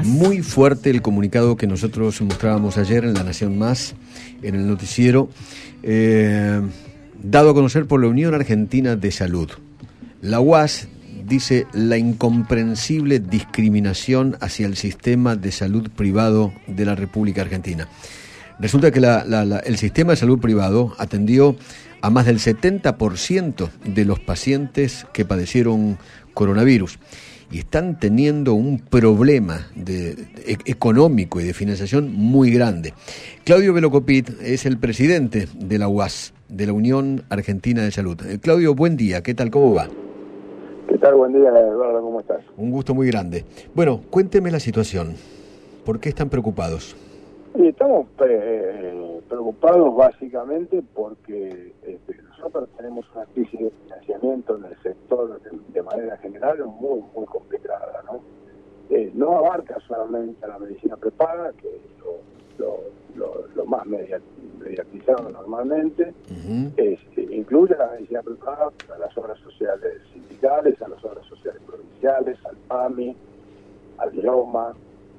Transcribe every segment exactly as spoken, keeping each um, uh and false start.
Muy fuerte el comunicado que nosotros mostrábamos ayer en La Nación Más, en el noticiero, eh, dado a conocer por la Unión Argentina de Salud. La U A S dice la incomprensible discriminación hacia el sistema de salud privado de la República Argentina. Resulta que la, la, la, el sistema de salud privado atendió a más del setenta por ciento de los pacientes que padecieron coronavirus y están teniendo un problema de, de, económico y de financiación muy grande. Claudio Velocopit es el presidente de la U A S, de la Unión Argentina de Salud. Eh, Claudio, buen día, ¿qué tal? ¿Cómo va? ¿Qué tal? Buen día, Eduardo, ¿cómo estás? Un gusto muy grande. Bueno, cuénteme la situación. ¿Por qué están preocupados? Y estamos eh, preocupados básicamente porque este, nosotros tenemos una crisis de financiamiento en el sector de, de manera general muy muy complicada, ¿no? Eh, no abarca solamente a la medicina prepaga, que es lo, lo, lo, lo más mediatizado normalmente, uh-huh. este, incluye a la medicina prepaga, a las obras sociales sindicales, a las obras sociales provinciales, al PAMI, al IOMA,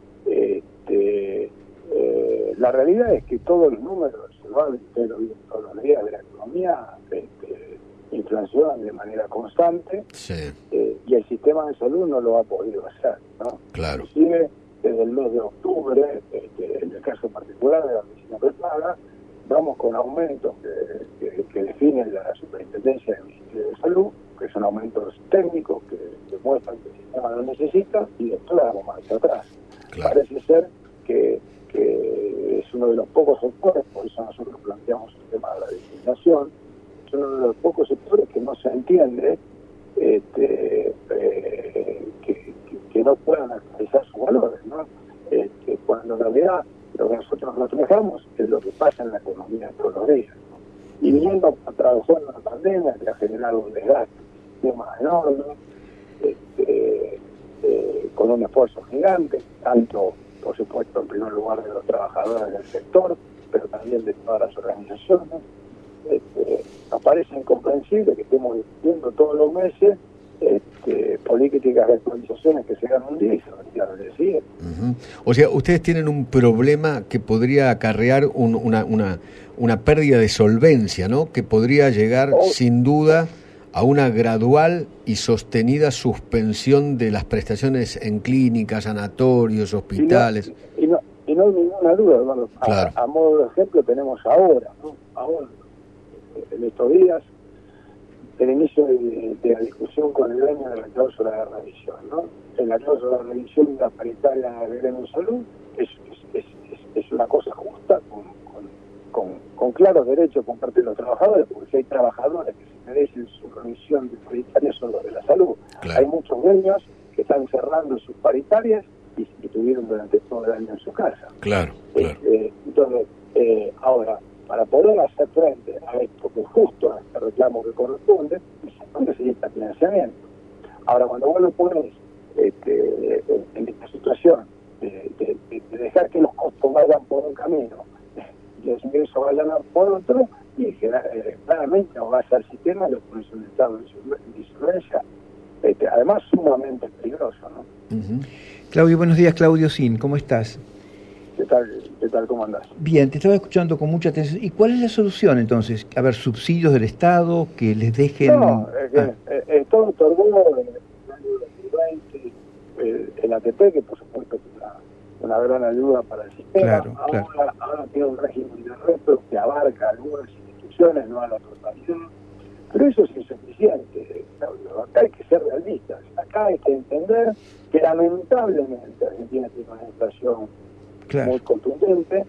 este... Eh, la realidad es que todos los números, ustedes lo viven todos los días de la economía, este, inflacionan de manera constante, sí. eh, y el sistema de salud no lo ha podido hacer, ¿no? Claro. Inclusive desde el mes de octubre, este, en el caso particular de la medicina prepaga, vamos con aumentos que, que, que definen la Superintendencia del Ministerio de Salud, que son aumentos técnicos que demuestran que el sistema lo necesita, y después damos marcha atrás. Claro. Parece ser que que es uno de los pocos sectores, por eso nosotros planteamos el tema de la discriminación, es uno de los pocos sectores que no se entiende este, eh, que, que, que no puedan actualizar sus valores, ¿no? Este, cuando en realidad lo que nosotros reflejamos es lo que pasa en la economía todos los días, ¿no? Y viniendo atravesando una pandemia que ha generado un desgaste del sistema enorme, este, eh, con un esfuerzo gigante, tanto por supuesto, en primer lugar de los trabajadores del sector, pero también de todas las organizaciones. Este, nos parece incomprensible que estemos discutiendo todos los meses este, políticas de actualizaciones que se dan un día y se retiran al día siguiente. Uh-huh. O sea, ustedes tienen un problema que podría acarrear un, una, una, una pérdida de solvencia, ¿no? Que podría llegar, oh. sin duda, a una gradual y sostenida suspensión de las prestaciones en clínicas, sanatorios, hospitales. Y no, y no, y no hay ninguna duda, hermano. Claro. A, a modo de ejemplo tenemos ahora, ¿no? Ahora, en estos días, el inicio de, de la discusión con el gremio de la cláusula de revisión, ¿no? En la cláusula de revisión de la paritaria del gremio de salud es, es, es, es una cosa justa, con, con, con, con claros derechos por parte de los trabajadores, porque si hay trabajadores que se merecen su revisión de paritarias son los de la salud. Claro. Hay muchos gremios que están cerrando sus paritarias y, y tuvieron durante todo el año en su casa. Claro, claro. Eh, entonces, eh, ahora, para poder hacer frente a esto, que justo a este reclamo que corresponde, necesita financiamiento. Ahora, cuando vos lo pones este, en esta situación de, de, de dejar que los costos vayan por un camino y los ingresos vayan por otro, y claramente no va a ser el sistema, lo pones en un estado de disolvencia, este, además sumamente peligroso, ¿no? Uh-huh. Claudio, buenos días, Claudio Sin, ¿cómo estás? ¿Qué tal, qué tal, cómo andás? Bien, te estaba escuchando con mucha atención. ¿Y cuál es la solución entonces? A ver, subsidios del Estado, que les dejen... No, es que ah. eh, todo otorgó en el año dos mil veinte el, el A T P, que por supuesto es una, una gran ayuda para el sistema. Claro, ahora, claro. ahora tiene un régimen de retro que abarca algunas instituciones, no a la totalidad. Pero eso es insuficiente, Claudio. Acá hay que ser realistas. Acá hay que entender que lamentablemente Argentina tiene una inflación Claro. muy contundente,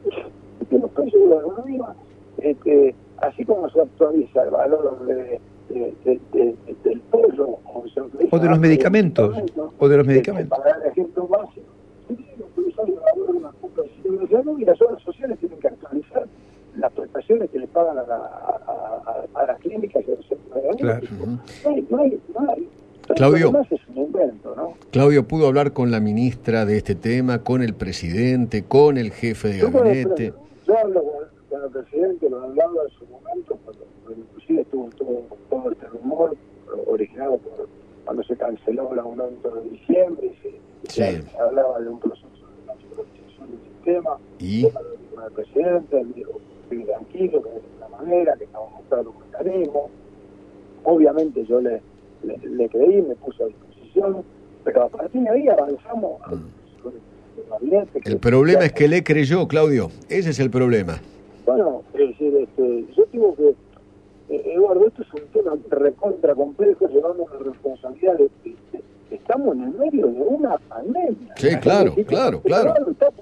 y que los precios de la economía, este, así como se actualiza el valor de, de, de, de, del pollo, o, se o de los medicamentos, o de los medicamentos. Para dar ejemplo básico, se tiene que actualizar el valor de una comprensión de salud, y las obras sociales tienen que actualizar las prestaciones que le pagan a, la, a, a, a las clínicas y a los centros de salud. Claro. No hay, no hay, no hay. Claudio, es un invento, ¿no? Claudio, ¿pudo hablar con la ministra de este tema, con el presidente, con el jefe de gabinete? Yo hablo con, con el presidente, lo hablaba en su momento, cuando, cuando inclusive estuvo todo, todo este rumor originado por cuando se canceló el aumento de diciembre y se, Sí. Hablaba de un proceso de nacionalización del sistema, ¿Y? con el presidente, él dijo, estoy tranquilo, que de esta manera, que estamos buscando un mecanismo. Obviamente yo le, le, le creí, me puse a disposición, pero a partir de ahí avanzamos mm. con el gabinete. El problema es que le creyó, Claudio, ese es el problema. Bueno, es decir, este, yo digo que, eh, Eduardo, esto es un tema recontra complejo, llevando una responsabilidad de, de, de, estamos en el medio de una pandemia. Sí, claro, claro, claro.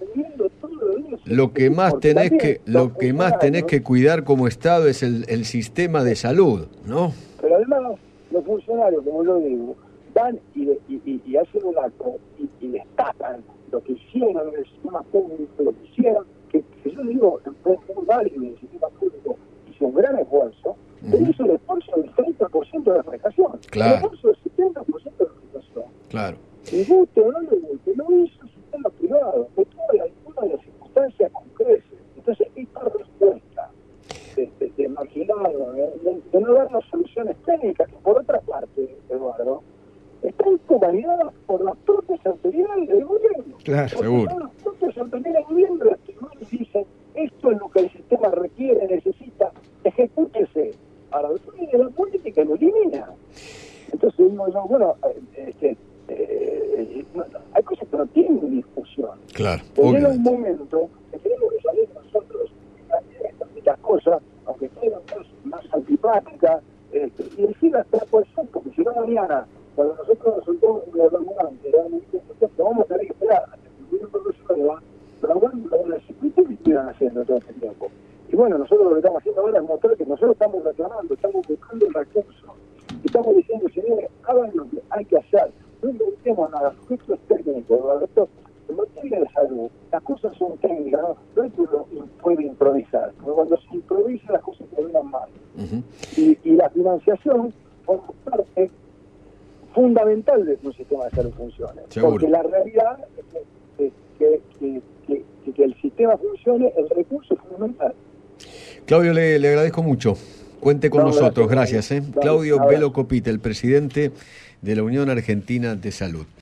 Lo que más tenés que, lo que más tenés que cuidar como Estado es el, el sistema de salud, ¿no? Pero además, los funcionarios, como yo digo, van y, y, y, y hacen un acto y, y destacan lo que hicieron en el sistema público, lo que hicieron, que, que yo digo, es muy válido, el sistema público hizo un gran esfuerzo, uh-huh. pero hizo el esfuerzo del treinta por ciento de la prestación, claro. el esfuerzo del setenta por ciento de la prestación. Claro. Le guste o no le guste, lo hizo el sistema privado, que toda la, toda la circunstancia concrece. Entonces, esta respuesta de, de, de marginarlo, de, de, de no darnos soluciones técnicas, que por otra parte, Eduardo, están convalidadas por las propias autoridades del gobierno. Claro, porque seguro. son las propias autoridades del gobierno las que nos dicen, esto es lo que el sistema requiere, necesita, ejecútese. Ahora, de la política lo elimina. Entonces, digo yo, bueno, este, eh, no, hay cosas que no tienen discusión. Claro. Pero llega un momento que tenemos que salir nosotros de estas cosas, aunque sean más antipáticas, este, y decir hasta por eso, porque si no mañana, cuando nosotros resultamos un gobernante, realmente, vamos a tener que esperar hasta que el gobierno resuelva, pero bueno, los circuitos que estuvieran haciendo todo este tiempo. Y bueno, nosotros lo que estamos haciendo ahora es mostrar que nosotros estamos reclamando, estamos buscando el recurso, estamos diciendo, señores, hagan lo que hay que hacer, no inventemos nada, aspectos técnicos, ¿verdad? En materia de salud, las cosas son técnicas, no, no es que uno puede improvisar, pero cuando se improvisa las cosas terminan mal. Uh-huh. Y, y la financiación forma parte fundamental de que un sistema de salud funcione. Seguro. Porque la realidad es que, que, que, que, que, que el sistema funcione, el recurso es fundamental. Claudio, le, le agradezco mucho. Cuente con no, nosotros, gracias. gracias ¿eh? Claudio Velo Copite, el presidente de la Unión Argentina de Salud.